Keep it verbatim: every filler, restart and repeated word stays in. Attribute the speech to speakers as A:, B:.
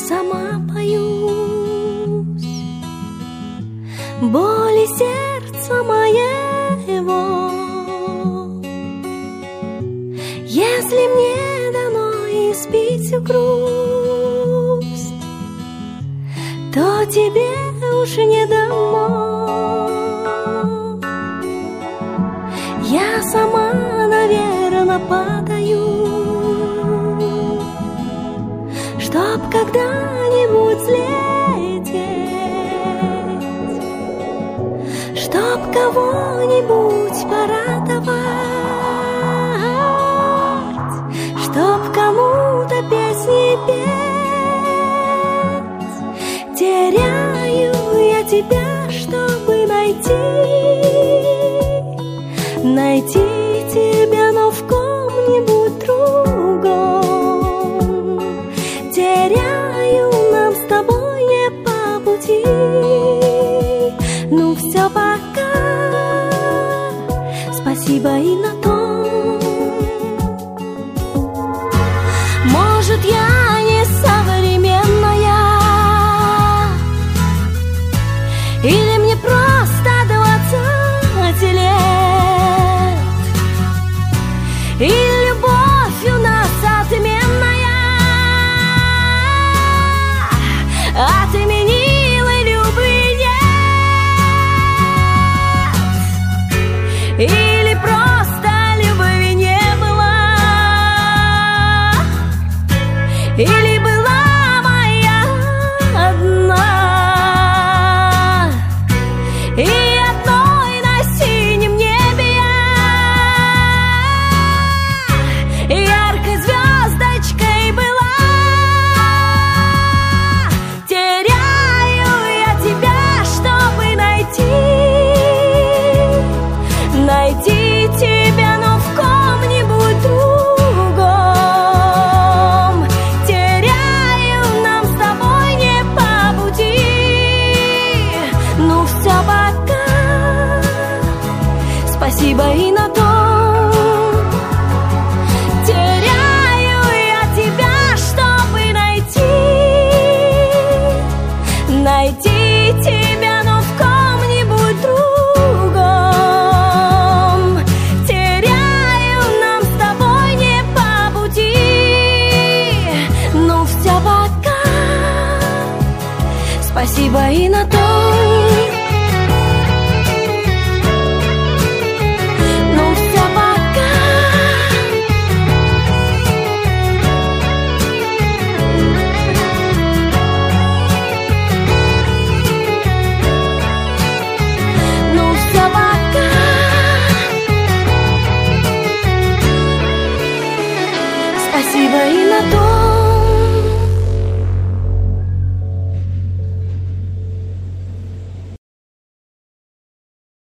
A: сама боюсь боли сердца моего. Если мне дано испить всю грусть, то тебе уж не дано. Я сама, наверно, падаю, чтоб когда-нибудь взлететь, чтоб кого-нибудь порадовать, чтоб кому-то песни петь. Теряю я тебя, чтобы найти, найти тебя, но в ком-нибудь другом. Теряю, нам с тобой не по пути. Ну все, пока, спасибо и на том. Может, я не современная, или мне просто двадцать лет, и любовь у нас отменная, отменила любви нет, или просто любви не было, или была моя одна, и одной на синем небе я яркой звездочкой была. Теряю я тебя, чтобы найти, найти тебя, но в ком-нибудь другом. Теряю, нам с тобой не по пути. Ну все, пока, спасибо и на том. Теряю я тебя, чтобы найти, найти тебя, но в ком-нибудь другом. Теряю, нам с тобой не по пути. Ну все, пока, спасибо и на том. Ну все, пока, ну все, пока, спасибо и